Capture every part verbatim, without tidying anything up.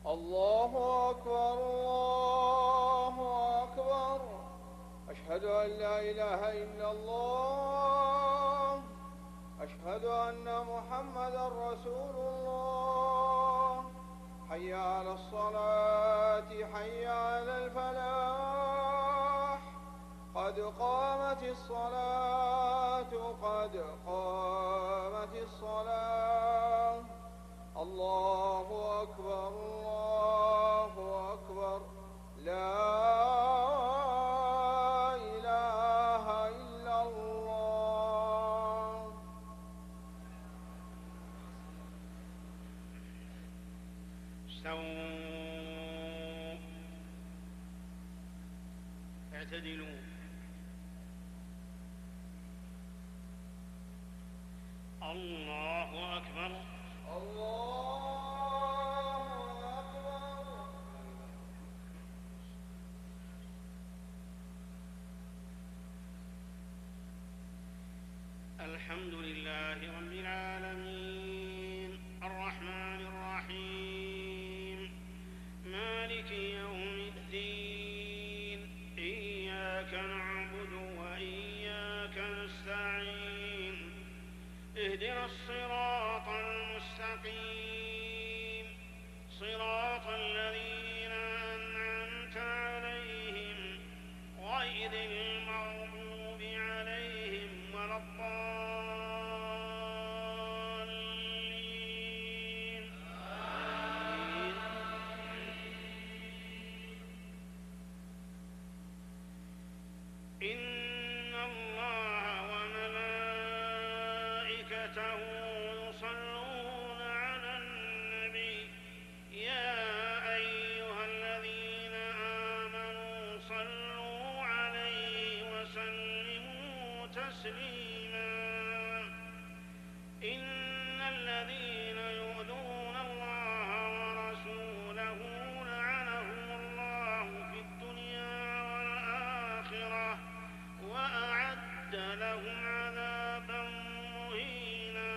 الله أكبر الله أكبر. أشهد أن لا إله إلا الله. أشهد أن محمدا رسول الله. حي على الصلاة حي على الفلاح. قد قامت الصلاة قد قامت الصلاة. الله أكبر الله أكبر. لا إله إلا الله. استووا اعتدلوا. الله أكبر الله أكبر. الحمد لله رب العالمين الرحمن الرحيم مالك يوم الدين. إياك نعبد وإياك نستعين. اهدنا الصراط المستقيم صراط الذين أنعمت عليهم غير المغضوب عليهم ولا الضالين. آمين. إن الله وملائكته يصلون على النبي يا أيها الذين آمنوا صلوا عليه وسلموا تسليما. إن الذين يؤذون الله ورسوله لعنهم الله في الدنيا والآخرة وأعد لهم عذابا مهينا.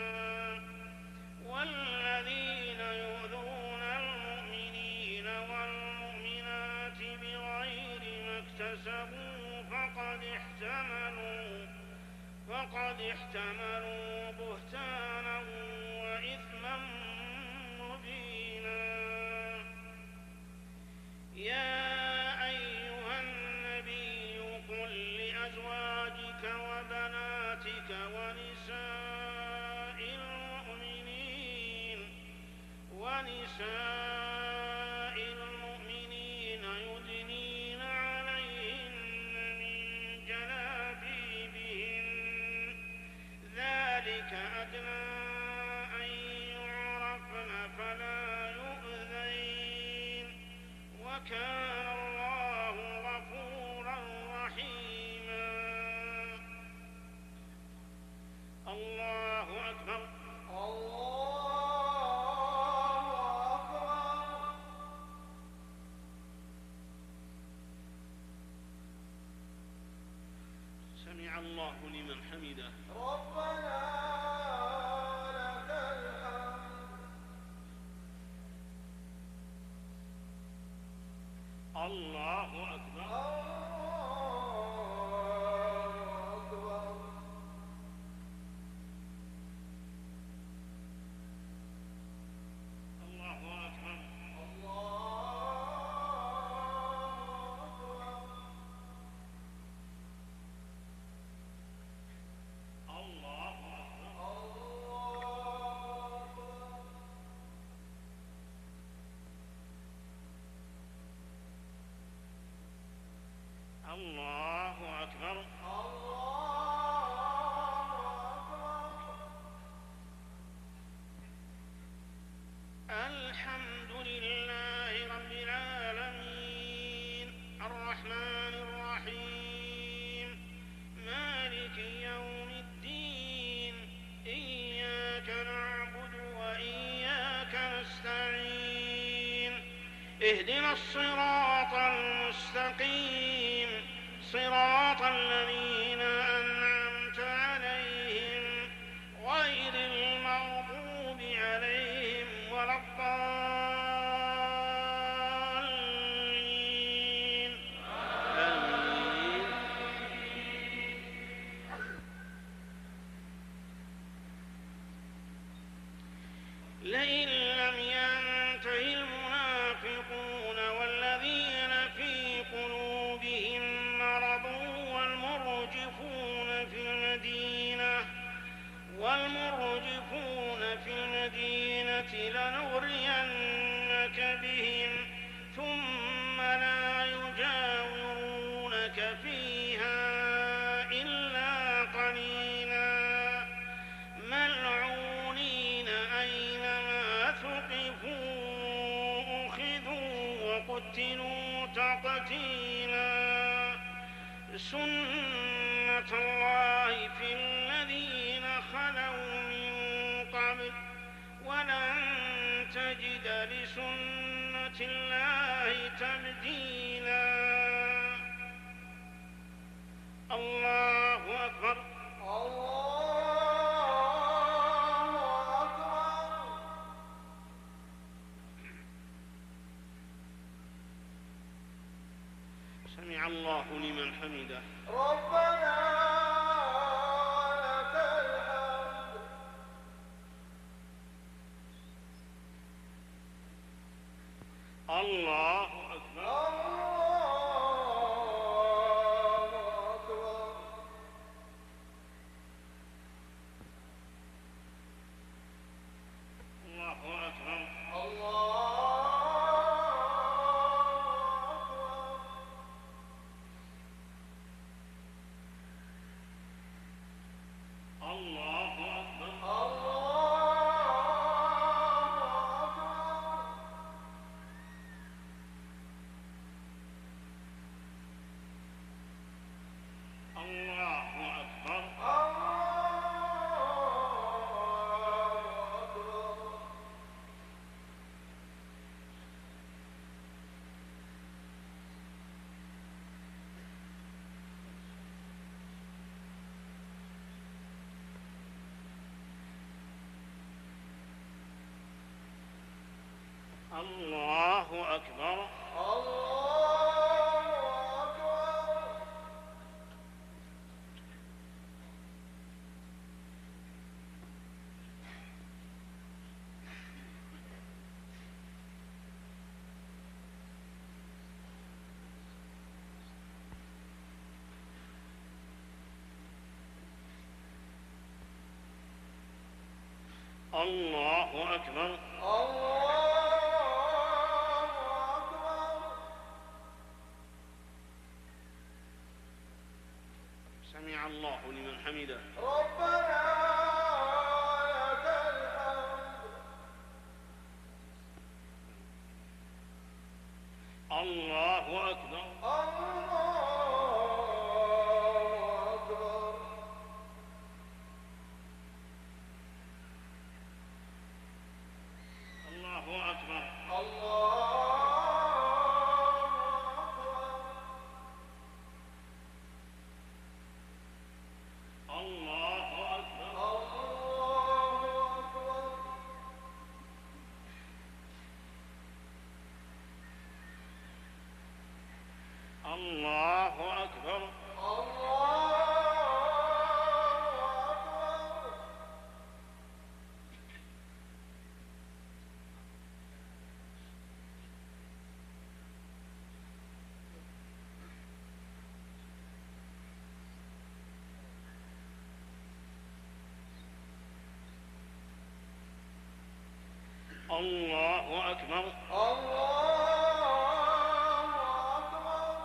والذين يؤذون المؤمنين والمؤمنات بغير ما اكتسبوا فقد احتملوا فقد احتملوا بهتانا وإثما مبينا. يا أيها النبي قل لأزواجك وبناتك ونساء المؤمنين ونساء المؤمنين يدنين عليهن من جلابيبهن ذلك أدنى أن يعرفن فلا يؤذين وكان الله غفورا رحيما. الله أكبر الله أكبر. سمع الله لمن حمده. ربنا لك الحمد. الله أكبر الله أكبر. الله أكبر الله أكبر الله أكبر. الحمد لله رب العالمين الرحمن الرحيم مالك يوم الدين. إياك نعبد وإياك نستعين. اهدنا الصراط المستقيم صراط الذين أنعمت عليهم غير المغضوب عليهم ولا الضالين. لك بهم ثم لا يجاورونك فيها إلا قليلا ملعونين أينما ثقفوا أخذوا وقتلوا تقتيلا سنة الله في الذين خلوا من قبل ولن تجد لسنة الله تبديلا الله أكبر الله أكبر. سمع الله لمن حمده ربنا لك الحمد. الله أكبر الله أكبر. الله أكبر الله الله أكبر. أكبر الله أكبر الله أكبر الله أكبر. الله أكبر الله أكبر. سمع الله لمن حمده ربنا لك الحمد. الله أكبر الله أكبر. الله أكبر الله أكبر. الله أكبر الله الله أكبر. أكبر الله أكبر. الله أكبر الله أكبر.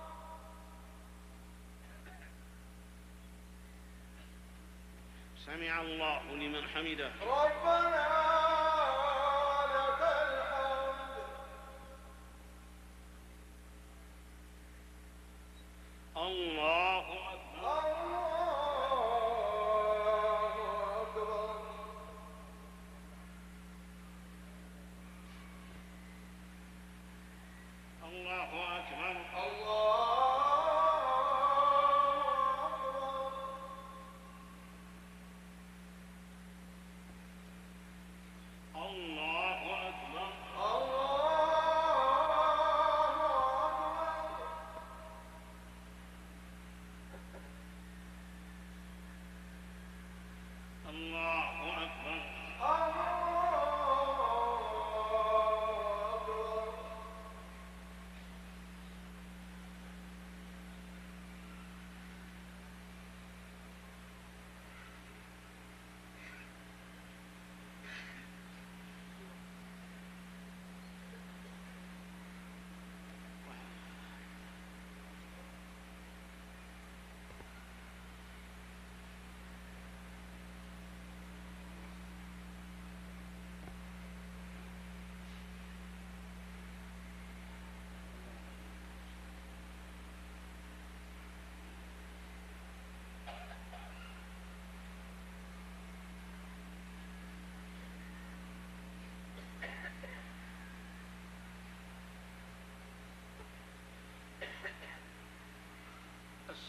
سمع الله لمن حمده ربنا لك الحمد. الله أكبر الله أكبر. الله أكبر الله أكبر. الله أكبر الله أكبر.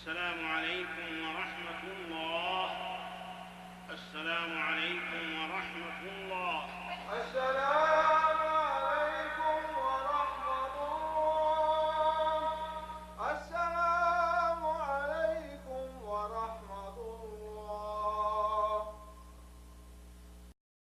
السلام عليكم